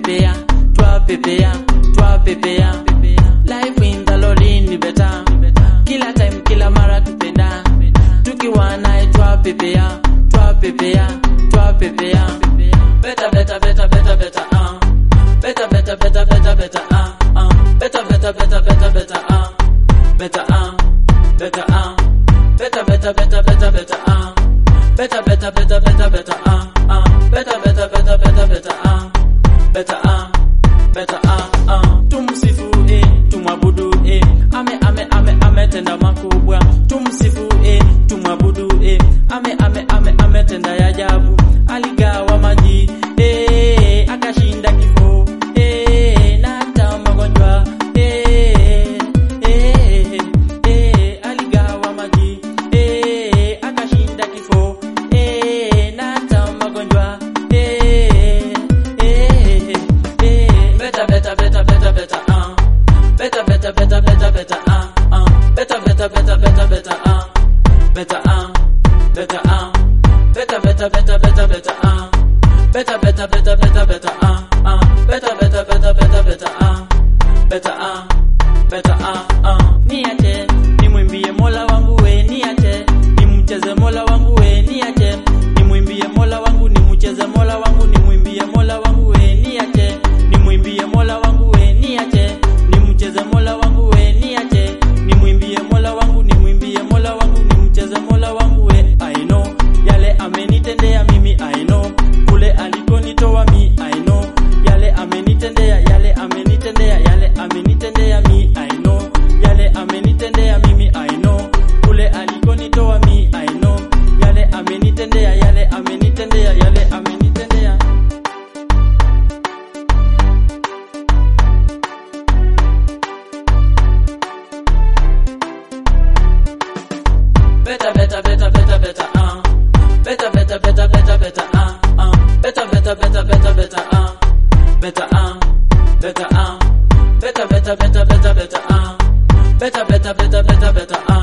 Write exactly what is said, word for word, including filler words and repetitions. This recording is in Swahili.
pepea, twa pepea, twa pepea. Life in the Lord ni better. Kila time kila mara tupenda. Tukiwa naye twa pepea, twa pepea, twa pepea. Better better better better better ah. Better better better better better ah. Uh. Better better better better better ah. Better ah. Better ah. Better better better better better ah. Better better better better better ah. Uh. Better better better better better ah. Better ah. Better ah ah. Tumsifu eh, tumwabudu eh. Ame ame ame ame tenda makubwa. Tumsifu eh, tumwabudu eh. Ame ame ame ame tenda ya ajabu. Aligawa maji eh, akashinda kifo eh, na hata magonjwa eh, eh, eh, aligawa maji eh, akashinda kifo eh, na hata magonjwa eh, eh, eh. Better better better better better ah. Better better better better better ah. Uh. Better better better better better ah. Better ah. Better ah. Better better better better better ah. Better better better better better ah. Uh. Better better better better better ah. Better ah. Better ah ah. Niache nimwimbie Mola wangu we, niache nimcheze Mola wangu we, niache nimwimbie Mola wangu, nimcheze Mola wangu, nimwimbie Mola wangu we, niache nimwimbie Mola wangu we, niache nimcheze Mola wangu we, niache nimwimbie Mola wangu, nimwimbie Mola wangu, nimcheze Mola wangu we. I know yale amenitendea mimi, I know kule alikonitoa mi, I know yale amenitendea, yale amenitendea, yale amenitendea mi, I know yale amenitendea mimi, I know kule alikonitoa mi, I know yale amenitendea, yale amenitendea, yale amenitendea. Better better better better better ah. Better better better better better ah. Uh. Better better better better better ah. Better ah. Better ah. Better better better better better ah. Better better better better better ah.